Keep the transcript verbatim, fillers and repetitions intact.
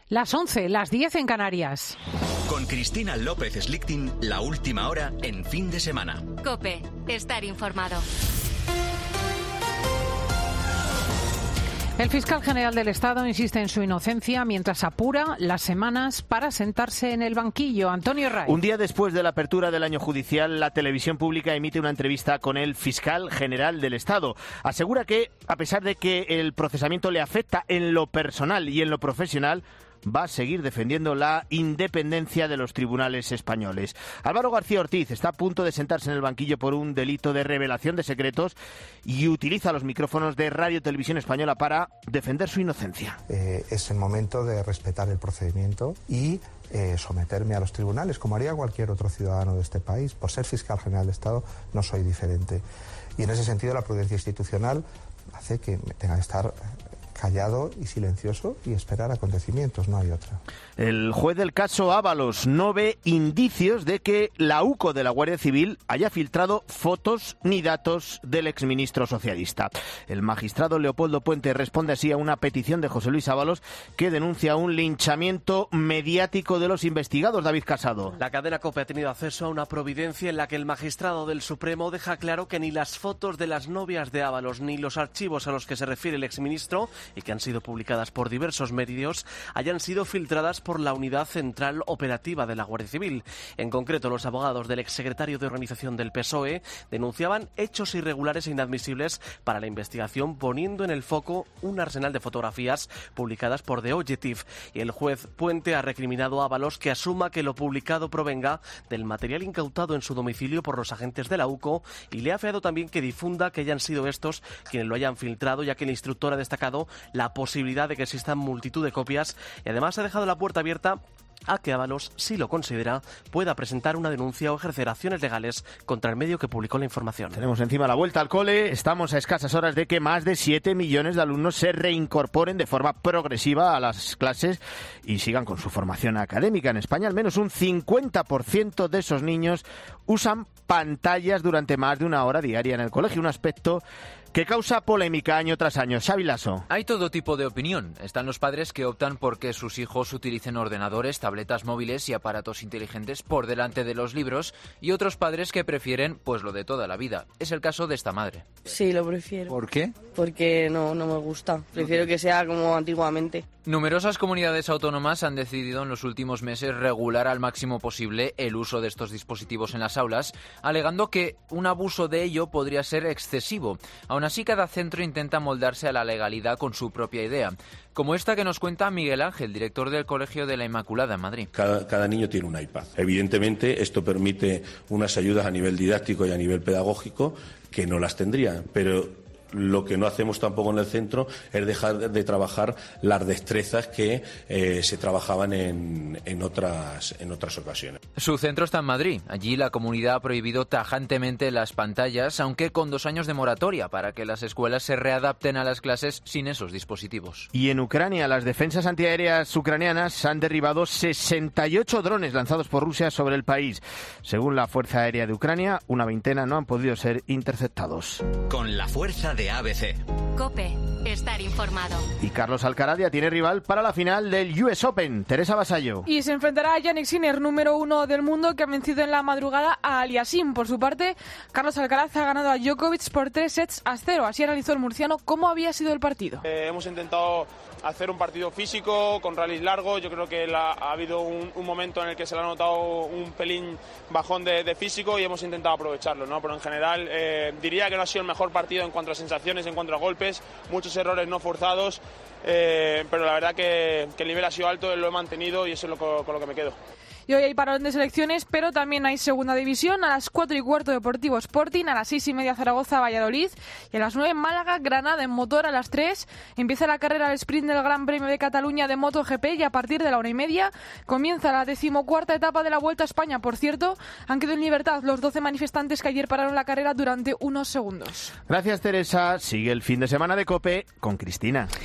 Las once, las diez en Canarias. Con Cristina López Slichting, la última hora en fin de semana. COPE, estar informado. El fiscal general del Estado insiste en su inocencia mientras apura las semanas para sentarse en el banquillo. Antonio Ray. Un día después de la apertura del año judicial, la televisión pública emite una entrevista con el fiscal general del Estado. Asegura que, a pesar de que el procesamiento le afecta en lo personal y en lo profesional, va a seguir defendiendo la independencia de los tribunales españoles. Álvaro García Ortiz está a punto de sentarse en el banquillo por un delito de revelación de secretos y utiliza los micrófonos de Radio Televisión Española para defender su inocencia. Eh, es el momento de respetar el procedimiento y eh, someterme a los tribunales, como haría cualquier otro ciudadano de este país. Por ser fiscal general de Estado no soy diferente. Y en ese sentido la prudencia institucional hace que me tenga que estar callado y silencioso y esperar acontecimientos, no hay otra. El juez del caso Ábalos no ve indicios de que la UCO de la Guardia Civil haya filtrado fotos ni datos del exministro socialista. El magistrado Leopoldo Puente responde así a una petición de José Luis Ábalos que denuncia un linchamiento mediático de los investigados. David Casado. La cadena COPE ha tenido acceso a una providencia en la que el magistrado del Supremo deja claro que ni las fotos de las novias de Ábalos ni los archivos a los que se refiere el exministro y que han sido publicadas por diversos medios hayan sido filtradas por la Unidad Central Operativa de la Guardia Civil. En concreto, los abogados del exsecretario de Organización del P S O E denunciaban hechos irregulares e inadmisibles para la investigación, poniendo en el foco un arsenal de fotografías publicadas por The Objective. Y el juez Puente ha recriminado a Ábalos que asuma que lo publicado provenga del material incautado en su domicilio por los agentes de la UCO y le ha afeado también que difunda que hayan sido estos quienes lo hayan filtrado, ya que el instructor ha destacado la posibilidad de que existan multitud de copias y además ha dejado la puerta abierta a que Ábalos, si lo considera, pueda presentar una denuncia o ejercer acciones legales contra el medio que publicó la información. Tenemos encima la vuelta al cole. Estamos a escasas horas de que más de siete millones de alumnos se reincorporen de forma progresiva a las clases y sigan con su formación académica. En España, al menos un cincuenta por ciento de esos niños usan pantallas durante más de una hora diaria en el colegio, un aspecto que causa polémica año tras año. Xavi Lasso. Hay todo tipo de opinión. Están los padres que optan por que sus hijos utilicen ordenadores, tabletas móviles y aparatos inteligentes por delante de los libros y otros padres que prefieren pues lo de toda la vida. Es el caso de esta madre. Sí, lo prefiero. ¿Por qué? Porque no, no me gusta. Prefiero que sea como antiguamente. Numerosas comunidades autónomas han decidido en los últimos meses regular al máximo posible el uso de estos dispositivos en las aulas, alegando que un abuso de ello podría ser excesivo. Aún así, cada centro intenta moldarse a la legalidad con su propia idea, como esta que nos cuenta Miguel Ángel, director del Colegio de la Inmaculada en Madrid. Cada, cada niño tiene un iPad. Evidentemente, esto permite unas ayudas a nivel didáctico y a nivel pedagógico que no las tendría, pero lo que no hacemos tampoco en el centro es dejar de trabajar las destrezas que eh, se trabajaban en, en, otras, en otras ocasiones. Su centro está en Madrid. Allí la comunidad ha prohibido tajantemente las pantallas, aunque con dos años de moratoria para que las escuelas se readapten a las clases sin esos dispositivos. Y en Ucrania, las defensas antiaéreas ucranianas han derribado sesenta y ocho drones lanzados por Rusia sobre el país. Según la Fuerza Aérea de Ucrania, una veintena no han podido ser interceptados. Con la fuerza de A B C. COPE, estar informado. Y Carlos Alcaraz ya tiene rival para la final del U S Open. Teresa Vasallo. Y se enfrentará a Jannik Sinner, número uno del mundo, que ha vencido en la madrugada a Aliassime. Por su parte, Carlos Alcaraz ha ganado a Djokovic por tres sets a cero. Así analizó el murciano cómo había sido el partido. Eh, hemos intentado hacer un partido físico, con rallies largos. Yo creo que la, ha habido un, un momento en el que se le ha notado un pelín bajón de, de físico y hemos intentado aprovecharlo, ¿no? Pero en general eh, diría que no ha sido el mejor partido en cuanto a sensaciones, en cuanto a golpes, muchos errores no forzados, eh, pero la verdad que, que el nivel ha sido alto, lo he mantenido y eso es lo, con lo que me quedo. Y hoy hay parón de selecciones, pero también hay segunda división. A las cuatro y cuarto Deportivo Sporting, a las seis y media Zaragoza Valladolid y a las nueve Málaga Granada en motor. A las tres empieza la carrera al sprint del Gran Premio de Cataluña de MotoGP y a partir de la una y media comienza la decimocuarta etapa de la Vuelta a España. Por cierto, han quedado en libertad los doce manifestantes que ayer pararon la carrera durante unos segundos. Gracias, Teresa. Sigue el fin de semana de COPE con Cristina.